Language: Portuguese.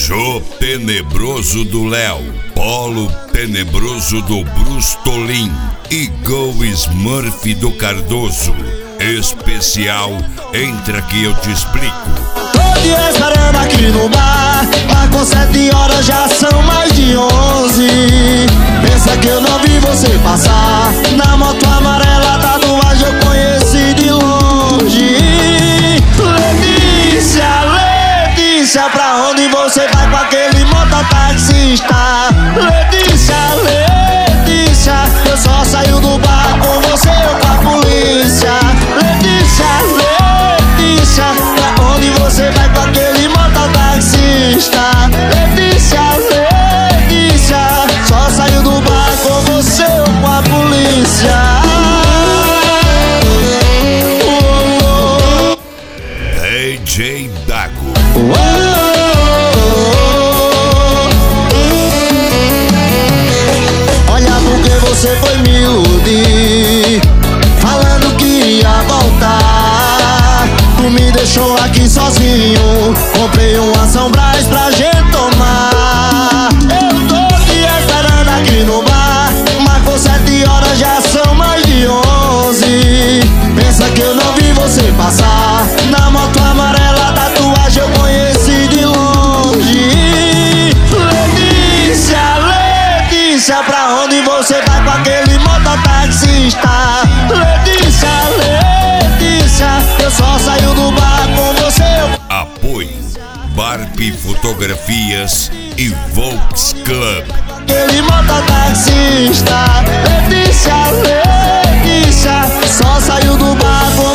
Jô Tenebroso do Léo, Polo Tenebroso do Brustolin e Go Smurf do Cardoso. Especial Entra Que Eu Te Explico. Tô te esperando aqui no bar, com 7 horas já são mais de 11. Pensa que eu não vi você passar na moto amarela, tatuagem eu conheci de longe. Letícia, Letícia, pra onde você vai com aquele mototaxista? Letícia, Letícia, eu só saio do bar com você ou com a polícia. Letícia, Letícia, pra onde você vai com aquele mototaxista? Letícia, Letícia, só saio do bar com você ou com a polícia. DJ Dago. Olha porque você foi me iludir, falando que ia voltar. Tu me deixou aqui sozinho, comprei uma São Brás pra gente tomar. Eu tô te esperando aqui no bar, marcou 7 horas, já são mais de 11. Pensa que eu não vi você passar na moto amarela, tatuagem eu conheci de longe. Letícia, Letícia, pra onde você vai com aquele mototaxista? Letícia, Letícia, eu só saio do bar com você. Apoio Barbie Fotografias e Volks Club. Aquele mototaxista. Letícia, Letícia, só saiu do bar com